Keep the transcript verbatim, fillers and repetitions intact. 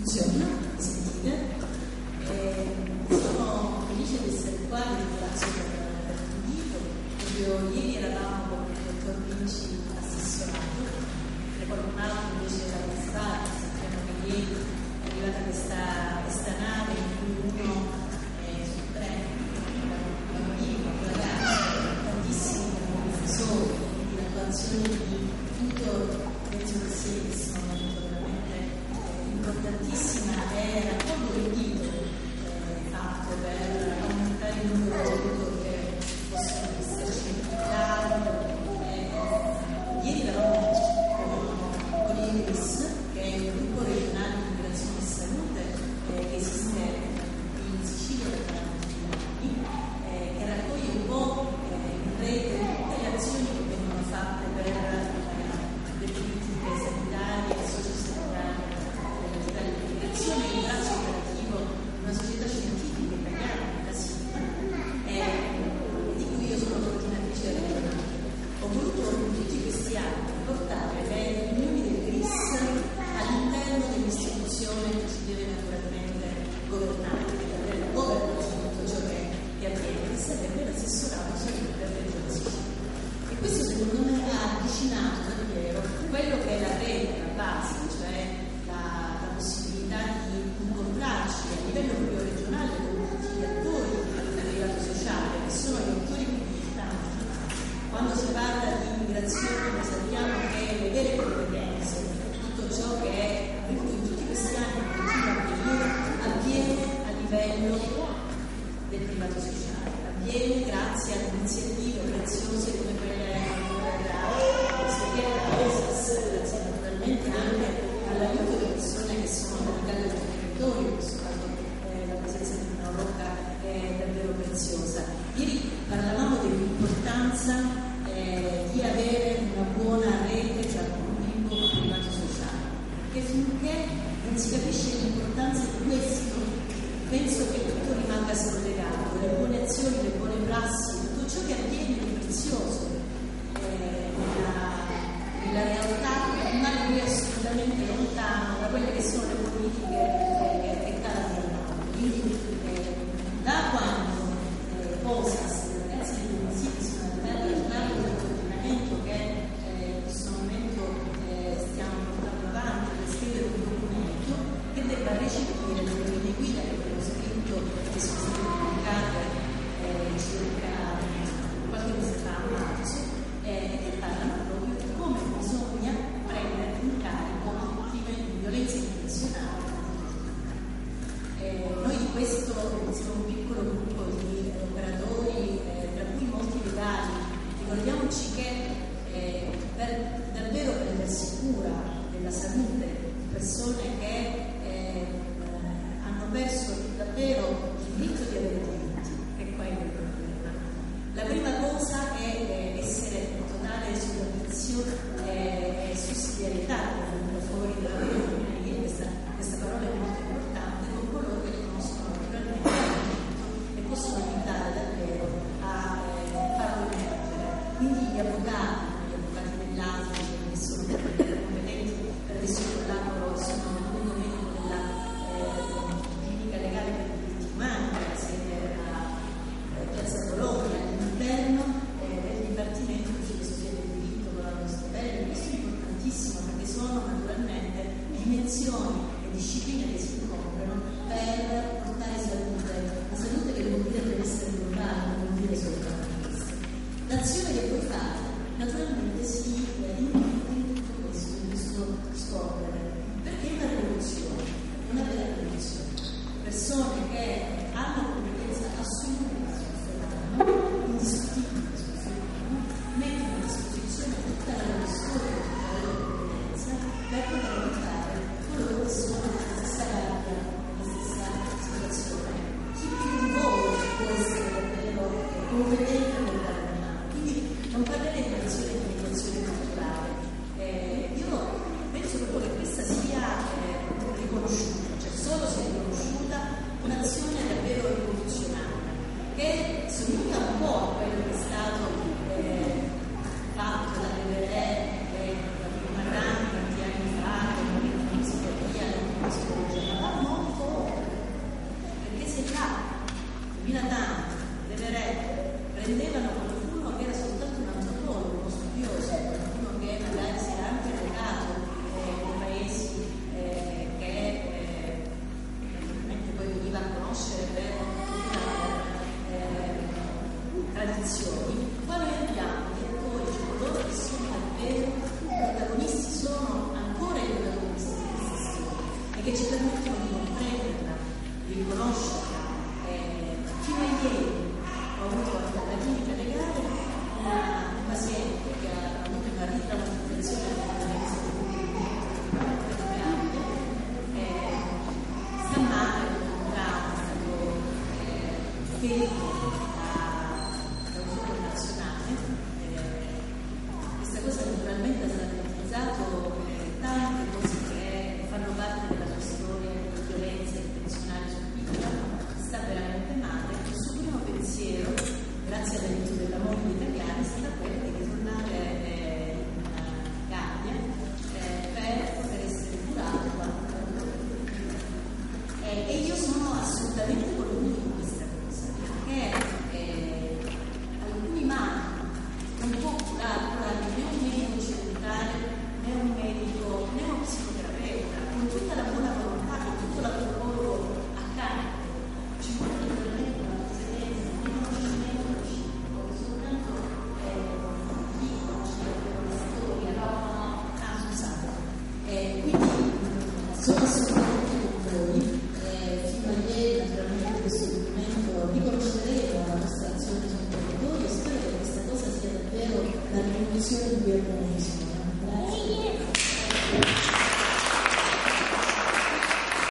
Buongiorno, mi sentite? Eh, sono felice di essere qua, vi ringrazio per aver invito. Proprio ieri eravamo con il dottor Vinci assessorato, e qualcun altro invece era stato, sappiamo che ieri è arrivata questa, questa nave in cui uno eh, sul treno, bambino, ragazzi, tantissimi professori, quindi l'attuazione di tutto, penso che sia che sono importantissima è il raccordo del titolo eh, fatto per aumentare il numero di autori che possono esserci implicati. Eh, ieri eravamo con, con l'I-R I S, che è il gruppo regionale di immigrazione e salute eh, che esiste in Sicilia da tanti anni, eh, che raccoglie un po' eh, in rete tutte le azioni che vengono fatte per eh, le politiche sanitarie e sociosanitarie l'immigrazione è il braccio operativo di una società scientifica italiana, la S I P, eh, di cui io sono coordinatrice regionale. Ho voluto in tutti questi anni portare le riunioni del G R I S all'interno dell'istituzione che si deve naturalmente governare, per avere la governance di tutto ciò che, che avviene, che sarebbe l'assessorato salute per la Regione Sicilia. E questo secondo me ha avvicinato davvero quello che è la rete, la base, cioè la possibilità di incontrarci a livello proprio regionale con tutti gli attori del privato sociale, che sono gli attori più importanti. Quando si parla di immigrazione noi sappiamo che le vere competenze, tutto ciò che è avvenuto in tutti questi anni e continua a avvenire, avviene a livello del privato sociale, avviene grazie ad iniziative preziose come quelle della grazie naturalmente anche all'aiuto delle persone che sono radicate sul territorio, in questo caso eh, la presenza di una rocca è davvero preziosa. Ieri parlavamo dell'importanza eh, di avere una buona rete tra pubblico e privato sociale, perché finché non si capisce l'importanza di questo, penso che tutto rimanga scollegato, le buone azioni, le buone prassi, tutto ciò che avviene è prezioso eh, nella, nella realtà, ma lui è assolutamente lontano da quelle che sono le politiche che, che caratterizzano. Quindi eh, da quando eh, POSAS, le ragazze di municipio, sono andate a fare un coordinamento che eh, in questo momento eh, stiamo portando avanti per scrivere un documento che debba recepire le linee guida che abbiamo scritto, che sono state pubblicate eh, circa qualche mese fa a marzo, eh, che parlano proprio di come bisogna prendere in carico le violenze intenzionali. Eh, noi di questo siamo un piccolo gruppo di eh, operatori, eh, tra cui molti legali. Ricordiamoci che eh, per davvero prendersi cura della salute di persone che eh, hanno perso davvero il diritto di avere diritti, è quello il problema. La prima cosa è eh, essere in totale sull'ambizione e eh, sussidiarietà a favore della comunità. Questa, questa parola è molto importante con coloro che conoscono naturalmente e possono aiutare davvero a eh, farlo emergere. Quindi gli avvocati, gli avvocati dell'A S I che sono competenti per adesso collaboro, sono uno meno della eh, clinica legale per i diritti umani, che sede a eh, Piazza Bologna, all'interno eh, del Dipartimento di Filosofia del Diritto con la nostra pelle. Questo è importantissimo perché sono naturalmente dimensioni e discipline che si incontrano per portare salute, la salute che vuol dire deve essere globale, non vuol dire soltanto questo. L'azione che puoi fare naturalmente si include in tutto questo, in questo scorrere, perché è una rivoluzione, una vera rivoluzione. Persone che hanno competenza assolute sul fenomeno, indiscutibili sul fenomeno, mettono a disposizione tutta la loro storia, tutta la loro competenza per poter aiutare coloro che sono nella stessa gabbia, nella stessa situazione. Chi più di voi può essere davvero competente nel dare una mano? Quindi non parleremo di azione che ci permettono di comprenderla, di riconoscerla. Eh, fino a ieri ho avuto alla clinica legale una, un paziente che ha avuto una ritraumatizzazione della violenza molto ampia, eh, sta male, con un trauma, è stato eh, ferito da un foro nazionale. Eh, questa cosa naturalmente ha sdrammatizzato eh, tante cose che fanno parte della sua storia di violenza intenzionale subita, sta veramente male. Il suo primo pensiero, grazie all'aiuto della moglie italiana, è stata quella di ritornare eh, in Gambia eh, per poter essere curato. Eh, e io sono assolutamente convinta di questa cosa, perché eh, alcuni mali non può curare, curare né un medico occidentale, né un medico, né uno psicoterapeuta, con tutta la buona volontà, con tutto il lavoro accanto. Ci vuole naturalmente una presenza, un riconoscimento reciproco, soltanto chi conosce la storia, no, no, ah, scusate. Eh, quindi sono assolutamente